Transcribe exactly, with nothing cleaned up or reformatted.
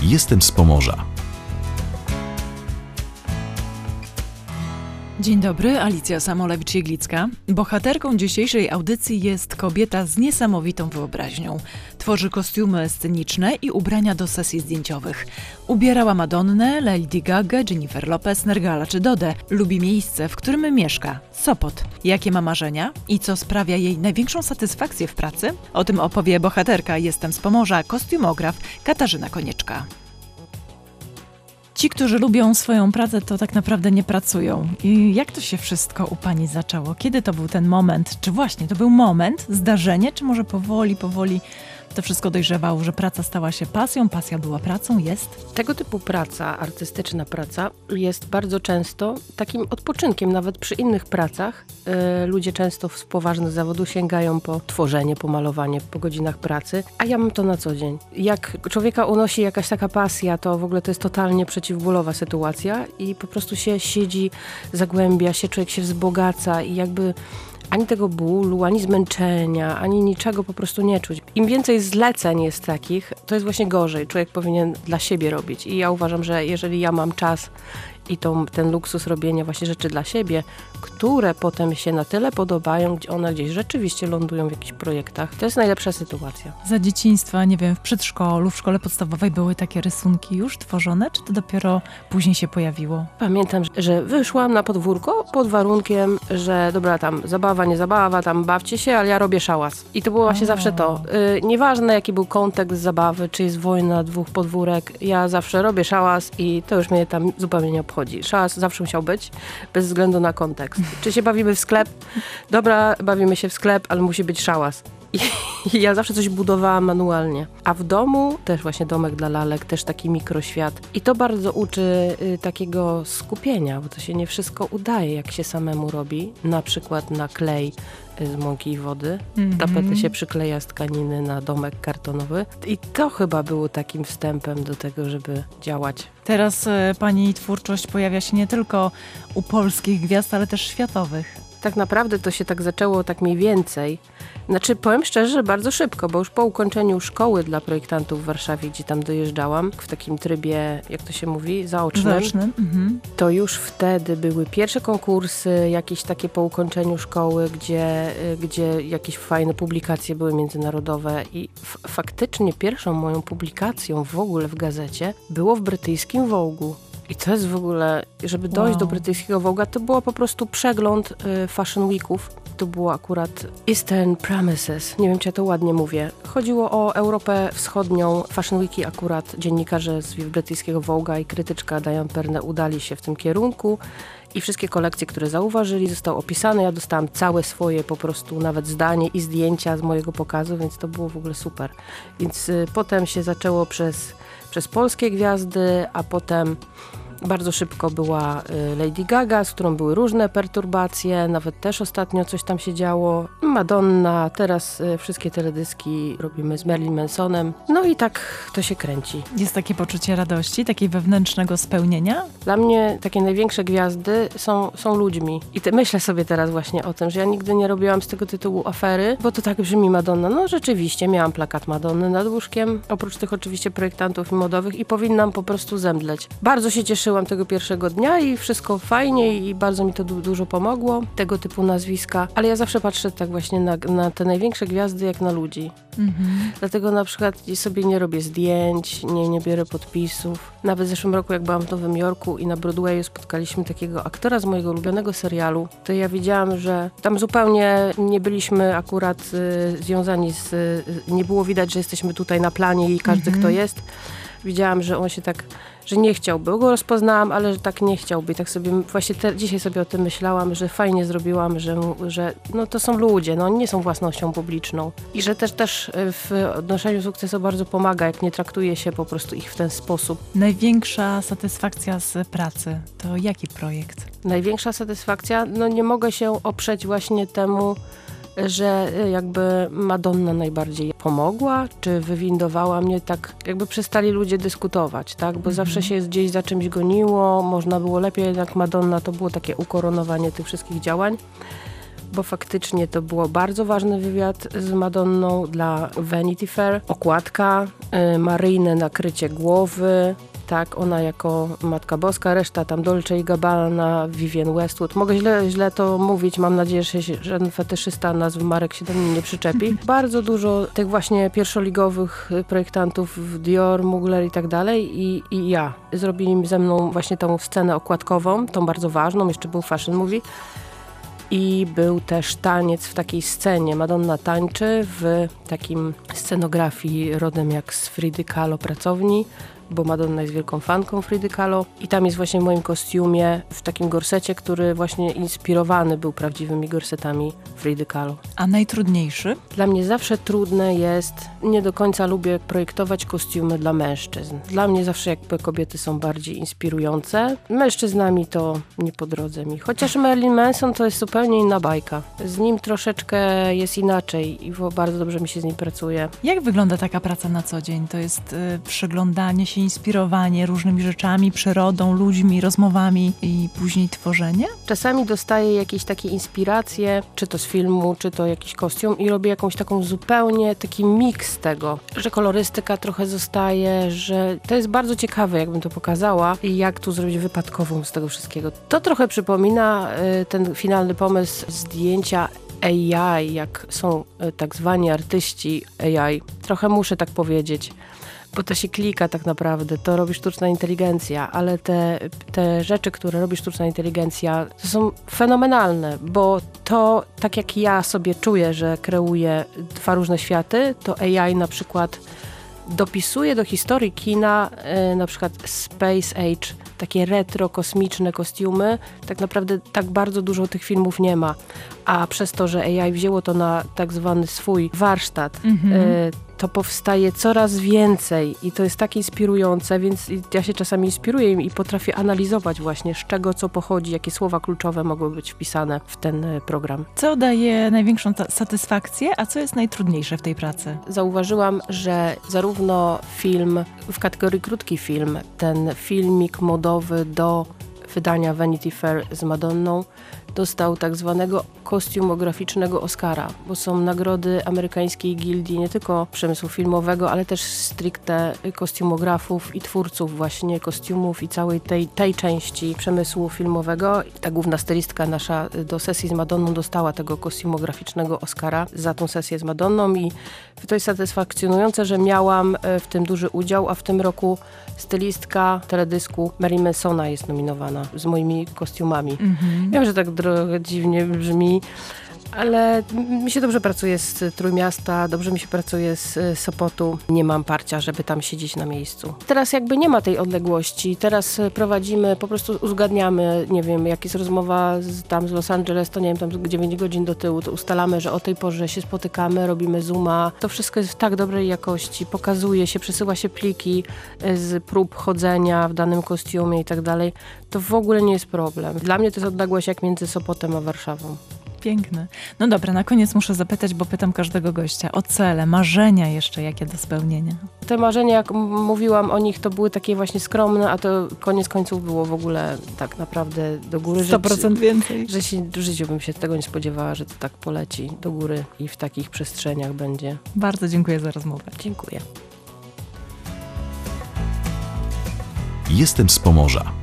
Jestem z Pomorza. Dzień dobry, Alicja Samolewicz-Jeglicka. Bohaterką dzisiejszej audycji jest kobieta z niesamowitą wyobraźnią. Tworzy kostiumy sceniczne i ubrania do sesji zdjęciowych. Ubierała Madonnę, Lady Gaga, Jennifer Lopez, Nergala czy Dodę. Lubi miejsce, w którym mieszka, Sopot. Jakie ma marzenia i co sprawia jej największą satysfakcję w pracy? O tym opowie bohaterka Jestem z Pomorza, kostiumograf Katarzyna Konieczka. Ci, którzy lubią swoją pracę, to tak naprawdę nie pracują. I jak to się wszystko u Pani zaczęło? Kiedy to był ten moment? Czy właśnie to był moment, zdarzenie, czy może powoli, powoli to wszystko dojrzewało, że praca stała się pasją, pasja była pracą, jest? Tego typu praca, artystyczna praca jest bardzo często takim odpoczynkiem, nawet przy innych pracach. Yy, ludzie często z poważnych zawodów sięgają po tworzenie, po malowanie po godzinach pracy, a ja mam to na co dzień. Jak człowieka unosi jakaś taka pasja, to w ogóle to jest totalnie przeciwbólowa sytuacja i po prostu się siedzi, zagłębia się, człowiek się wzbogaca i jakby ani tego bólu, ani zmęczenia, ani niczego po prostu nie czuć. Im więcej zleceń jest takich, to jest właśnie gorzej. Człowiek powinien dla siebie robić. I ja uważam, że jeżeli ja mam czas i to, ten luksus robienia właśnie rzeczy dla siebie, które potem się na tyle podobają, gdzie one gdzieś rzeczywiście lądują w jakichś projektach, to jest najlepsza sytuacja. Za dzieciństwa, nie wiem, w przedszkolu, w szkole podstawowej były takie rysunki już tworzone, czy to dopiero później się pojawiło? Pamiętam, że wyszłam na podwórko pod warunkiem, że dobra, tam zabawa, nie zabawa, tam bawcie się, ale ja robię szałas. I to było właśnie o. zawsze to. Yy, nieważne jaki był kontekst zabawy, czy jest wojna dwóch podwórek, ja zawsze robię szałas i to już mnie tam zupełnie nie obchodzi. Szałas zawsze musiał być, bez względu na kontekst. Czy się bawimy w sklep? Dobra, bawimy się w sklep, ale musi być szałas. I, I ja zawsze coś budowałam manualnie. A w domu też właśnie domek dla lalek, też taki mikroświat. I to bardzo uczy y, takiego skupienia, bo to się nie wszystko udaje, jak się samemu robi. Na przykład na klej y, z mąki i wody. Mm-hmm. Tapetę się przykleja z tkaniny na domek kartonowy. I to chyba było takim wstępem do tego, żeby działać. Teraz y, Pani twórczość pojawia się nie tylko u polskich gwiazd, ale też światowych. Tak naprawdę to się tak zaczęło tak mniej więcej. Znaczy powiem szczerze, że bardzo szybko, bo już po ukończeniu szkoły dla projektantów w Warszawie, gdzie tam dojeżdżałam, w takim trybie, jak to się mówi, zaocznym, Zaocznym. Mhm. to już wtedy były pierwsze konkursy, jakieś takie po ukończeniu szkoły, gdzie, gdzie jakieś fajne publikacje były międzynarodowe i f- faktycznie pierwszą moją publikacją w ogóle w gazecie było w brytyjskim Vogue'u. I to jest w ogóle, żeby dojść wow. do brytyjskiego Vogue'a, to było po prostu przegląd y, Fashion Weeków. To było akurat Eastern Promises. Nie wiem, czy ja to ładnie mówię. Chodziło o Europę Wschodnią. Fashion Weeki akurat dziennikarze z brytyjskiego Vogue'a i krytyczka Diane Perne udali się w tym kierunku. I wszystkie kolekcje, które zauważyli, zostały opisane. Ja dostałam całe swoje po prostu nawet zdanie i zdjęcia z mojego pokazu, więc to było w ogóle super. Więc y, potem się zaczęło przez, przez polskie gwiazdy, a potem bardzo szybko była y, Lady Gaga, z którą były różne perturbacje, nawet też ostatnio coś tam się działo. Madonna, teraz y, wszystkie teledyski robimy z Marilyn Mansonem. No i tak to się kręci. Jest takie poczucie radości, takiego wewnętrznego spełnienia? Dla mnie takie największe gwiazdy są, są ludźmi. I te, myślę sobie teraz właśnie o tym, że ja nigdy nie robiłam z tego tytułu afery, bo to tak brzmi Madonna. No rzeczywiście, miałam plakat Madonny nad łóżkiem, oprócz tych oczywiście projektantów i modowych i powinnam po prostu zemdleć. Bardzo się cieszyłam tego pierwszego dnia i wszystko fajnie i bardzo mi to du- dużo pomogło, tego typu nazwiska, ale ja zawsze patrzę tak właśnie na, na te największe gwiazdy jak na ludzi. Mhm. Dlatego na przykład sobie nie robię zdjęć, nie, nie biorę podpisów. Nawet w zeszłym roku, jak byłam w Nowym Jorku i na Broadwayu spotkaliśmy takiego aktora z mojego ulubionego serialu, to ja wiedziałam, że tam zupełnie nie byliśmy akurat y, związani z... Y, nie było widać, że jesteśmy tutaj na planie i każdy mhm. kto jest. Widziałam, że on się tak, że nie chciałby. Go rozpoznałam, ale że tak nie chciałby. I tak sobie, właśnie te, dzisiaj sobie o tym myślałam, że fajnie zrobiłam, że, że no to są ludzie, no oni nie są własnością publiczną. I że też, też w odnoszeniu sukcesu bardzo pomaga, jak nie traktuje się po prostu ich w ten sposób. Największa satysfakcja z pracy to jaki projekt? Największa satysfakcja? No nie mogę się oprzeć właśnie temu, że jakby Madonna najbardziej pomogła, czy wywindowała mnie, tak jakby przestali ludzie dyskutować, tak? Bo mm-hmm. zawsze się gdzieś za czymś goniło, można było lepiej, jednak Madonna to było takie ukoronowanie tych wszystkich działań. bo faktycznie to było bardzo ważny wywiad z Madonną dla Vanity Fair. Okładka, y, maryjne nakrycie głowy, tak, ona jako Matka Boska, reszta tam Dolce i Gabbana, Vivienne Westwood. Mogę źle, źle to mówić, mam nadzieję, że się żaden fetyszysta nazwy marek się do mnie nie przyczepi. Bardzo dużo tych właśnie pierwszoligowych projektantów, Dior, Mugler i tak dalej i, i ja. Zrobili ze mną właśnie tą scenę okładkową, tą bardzo ważną, jeszcze był Fashion Movie. I był też taniec w takiej scenie. Madonna tańczy w takim scenografii rodem jak z Fridy Kahlo pracowni, bo Madonna jest wielką fanką Fridy Kahlo i tam jest właśnie w moim kostiumie w takim gorsecie, który właśnie inspirowany był prawdziwymi gorsetami Fridy Kahlo. A najtrudniejszy? Dla mnie zawsze trudne jest, nie do końca lubię projektować kostiumy dla mężczyzn. Dla mnie zawsze jakby kobiety są bardziej inspirujące. Mężczyznami to nie po drodze mi. Chociaż Marilyn Manson to jest zupełnie inna bajka. Z nim troszeczkę jest inaczej i bardzo dobrze mi się z nim pracuje. Jak wygląda taka praca na co dzień? To jest y, przyglądanie się, inspirowanie różnymi rzeczami, przyrodą, ludźmi, rozmowami i później tworzenie? Czasami dostaję jakieś takie inspiracje, czy to z filmu, czy to jakiś kostium i robię jakąś taką zupełnie taki miks tego, że kolorystyka trochę zostaje, że to jest bardzo ciekawe, jakbym to pokazała i jak tu zrobić wypadkową z tego wszystkiego. To trochę przypomina y, ten finalny pomysł zdjęcia A I, jak są y, tak zwani artyści A I. Trochę muszę tak powiedzieć. Bo to się klika tak naprawdę, to robi sztuczna inteligencja, ale te, te rzeczy, które robi sztuczna inteligencja, to są fenomenalne, bo to tak jak ja sobie czuję, że kreuję dwa różne światy, to A I na przykład dopisuje do historii kina yy, na przykład Space Age, takie retro, kosmiczne kostiumy. Tak naprawdę tak bardzo dużo tych filmów nie ma. A przez to, że A I wzięło to na tak zwany swój warsztat, mhm. y, to powstaje coraz więcej i to jest tak inspirujące, więc ja się czasami inspiruję i potrafię analizować właśnie, z czego co pochodzi, jakie słowa kluczowe mogły być wpisane w ten program. Co daje największą ta- satysfakcję, a co jest najtrudniejsze w tej pracy? Zauważyłam, że zarówno film w kategorii krótki film, ten filmik modowy do wydania Vanity Fair z Madonną, dostał tak zwanego kostiumograficznego Oscara, bo są nagrody amerykańskiej gildii nie tylko przemysłu filmowego, ale też stricte kostiumografów i twórców właśnie kostiumów i całej tej, tej części przemysłu filmowego. Ta główna stylistka nasza do sesji z Madonną dostała tego kostiumograficznego Oscara za tą sesję z Madonną i to jest satysfakcjonujące, że miałam w tym duży udział, a w tym roku stylistka teledysku Marilyn Mansona jest nominowana z moimi kostiumami. Mhm. Wiem, że tak trochę dziwnie brzmi, ale mi się dobrze pracuje z Trójmiasta, dobrze mi się pracuje z Sopotu. Nie mam parcia, żeby tam siedzieć na miejscu. Teraz jakby nie ma tej odległości. Teraz prowadzimy, po prostu uzgadniamy, nie wiem, jak jest rozmowa z, tam z Los Angeles, to nie wiem, tam dziewięć godzin do tyłu, to ustalamy, że o tej porze się spotykamy, robimy zooma. To wszystko jest w tak dobrej jakości, pokazuje się, przesyła się pliki z prób chodzenia w danym kostiumie i tak dalej. To w ogóle nie jest problem. Dla mnie to jest odległość jak między Sopotem a Warszawą. Piękne. No dobra, na koniec muszę zapytać, bo pytam każdego gościa o cele, marzenia jeszcze jakie do spełnienia. Te marzenia, jak m- mówiłam o nich, to były takie właśnie skromne, a to koniec końców było w ogóle tak naprawdę do góry. sto procent że, więcej. Że się, w życiu bym się tego nie spodziewała, że to tak poleci do góry i w takich przestrzeniach będzie. Bardzo dziękuję za rozmowę. Dziękuję. Jestem z Pomorza.